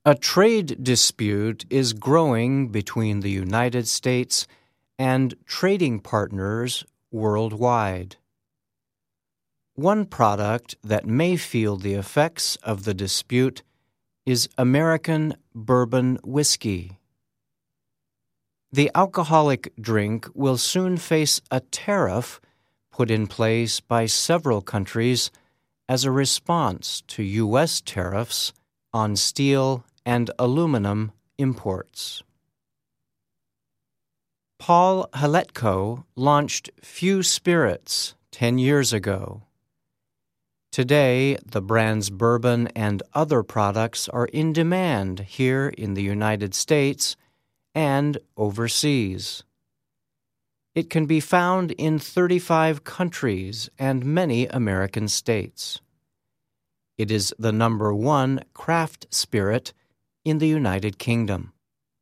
A trade dispute is growing between the United States and trading partners worldwide. One product that may feel the effects of the dispute is American bourbon whiskey. The alcoholic drink will soon face a tariff put in place by several countries as a response to U.S. tariffs on steel and aluminum imports. Paul Haletko launched Few Spirits 10 years ago. Today, the brand's bourbon and other products are in demand here in the United States and overseas. It can be found in 35 countries and many American states. It is the #1 craft spirit in the United Kingdom.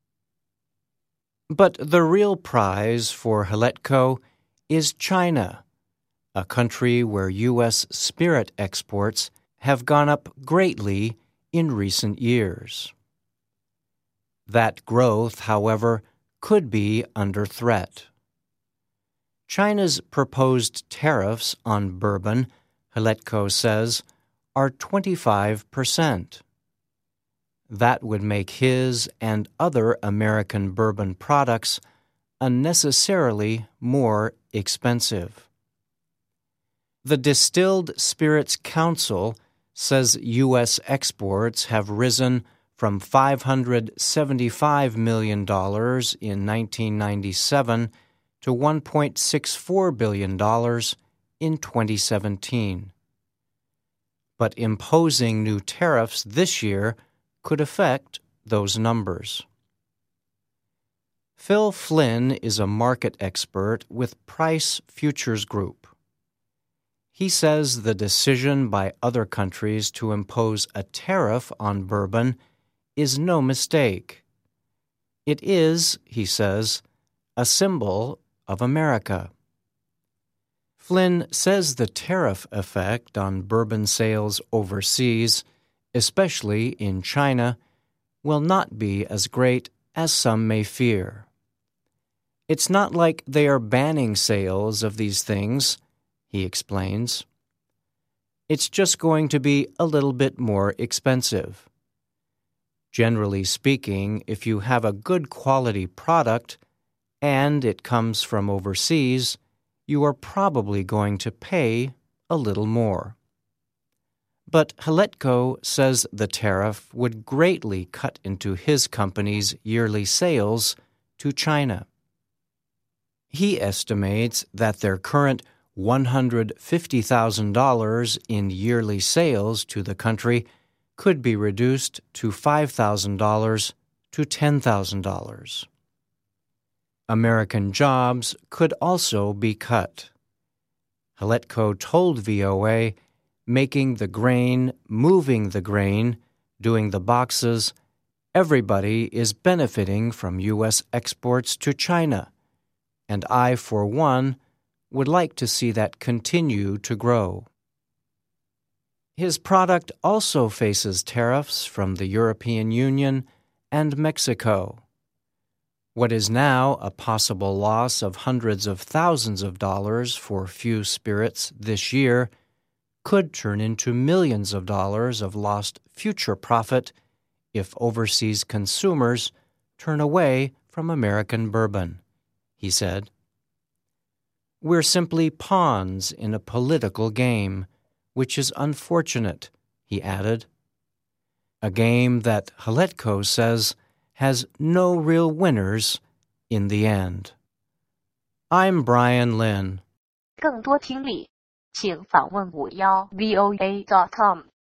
But the real prize for Haletko is China, a country where U.S. spirit exports have gone up greatly in recent years. That growth, however, could be under threat. China's proposed tariffs on bourbon, Haletko says, are 25%. That would make his and other American bourbon products unnecessarily more expensive. The Distilled Spirits Council says U.S. exports have risen from $575 million in 1997 to $1.64 billion in 2017. But imposing new tariffs this year could affect those numbers. Phil Flynn is a market expert with Price Futures Group. He says the decision by other countries to impose a tariff on bourbon is no mistake. It is, he says, a symbol of America. Flynn says the tariff effect on bourbon sales overseas, especially in China, will not be as great as some may fear. It's not like they are banning sales of these things, he explains. It's just going to be a little bit more expensive. Generally speaking, if you have a good quality product and it comes from overseas, you are probably going to pay a little more. But Haletko says the tariff would greatly cut into his company's yearly sales to China. He estimates that their current $150,000 in yearly sales to the country could be reduced to $5,000 to $10,000. American jobs could also be cut. Haletko told VOA, making the grain, moving the grain, doing the boxes, everybody is benefiting from U.S. exports to China, and I, for one, would like to see that continue to grow. His product also faces tariffs from the European Union and Mexico. What is now a possible loss of hundreds of thousands of dollars for Few Spirits this year could turn into millions of dollars of lost future profit if overseas consumers turn away from American bourbon, he said. We're simply pawns in a political game, which is unfortunate, he added. A game that Haletko says has no real winners in the end. I'm Brian Lynn. 更多听力，请访问51voa.com。